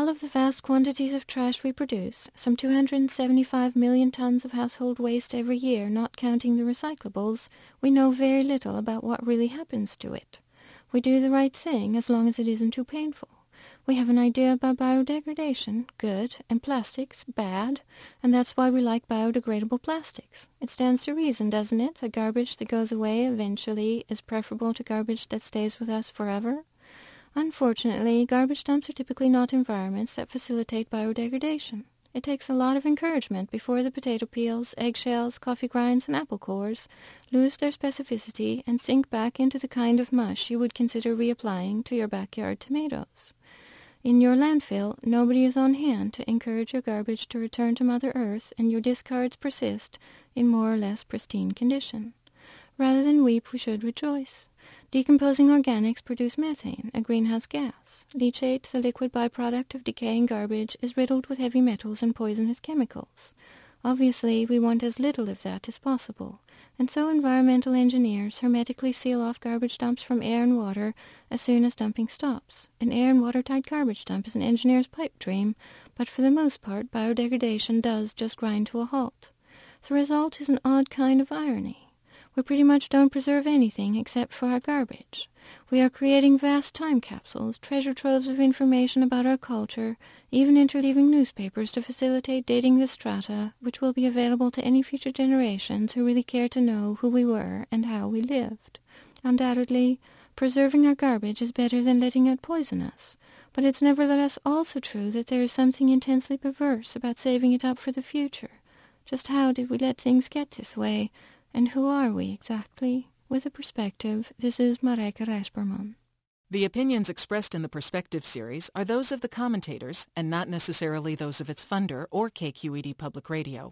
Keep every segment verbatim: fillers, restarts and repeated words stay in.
all of the vast quantities of trash we produce, some two hundred seventy-five million tons of household waste every year, not counting the recyclables, we know very little about what really happens to it. We do the right thing as long as it isn't too painful. We have an idea about biodegradation, good, and plastics, bad, and that's why we like biodegradable plastics. It stands to reason, doesn't it, that garbage that goes away eventually is preferable to garbage that stays with us forever? Unfortunately, garbage dumps are typically not environments that facilitate biodegradation. It takes a lot of encouragement before the potato peels, eggshells, coffee grinds, and apple cores lose their specificity and sink back into the kind of mush you would consider reapplying to your backyard tomatoes. In your landfill, nobody is on hand to encourage your garbage to return to Mother Earth, and your discards persist in more or less pristine condition. Rather than weep, we should rejoice. Decomposing organics produce methane, a greenhouse gas. Leachate, the liquid byproduct of decaying garbage, is riddled with heavy metals and poisonous chemicals. Obviously, we want as little of that as possible, and so environmental engineers hermetically seal off garbage dumps from air and water as soon as dumping stops. An air and watertight garbage dump is an engineer's pipe dream, but for the most part, biodegradation does just grind to a halt. The result is an odd kind of irony. We pretty much don't preserve anything except for our garbage. We are creating vast time capsules, treasure troves of information about our culture, even interleaving newspapers to facilitate dating the strata, which will be available to any future generations who really care to know who we were and how we lived. Undoubtedly, preserving our garbage is better than letting it poison us, but it's nevertheless also true that there is something intensely perverse about saving it up for the future. Just how did we let things get this way? And who are we, exactly? With a perspective, this is Marijke Rijsberman. The opinions expressed in the Perspective series are those of the commentators and not necessarily those of its funder or K Q E D Public Radio.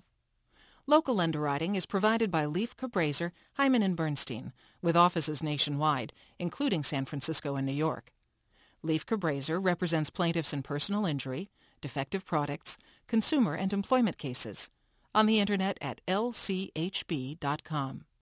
Local underwriting is provided by Leif Cabraser, Hyman and Bernstein, with offices nationwide, including San Francisco and New York. Leif Cabraser represents plaintiffs in personal injury, defective products, consumer and employment cases, on the Internet at L C H B dot com.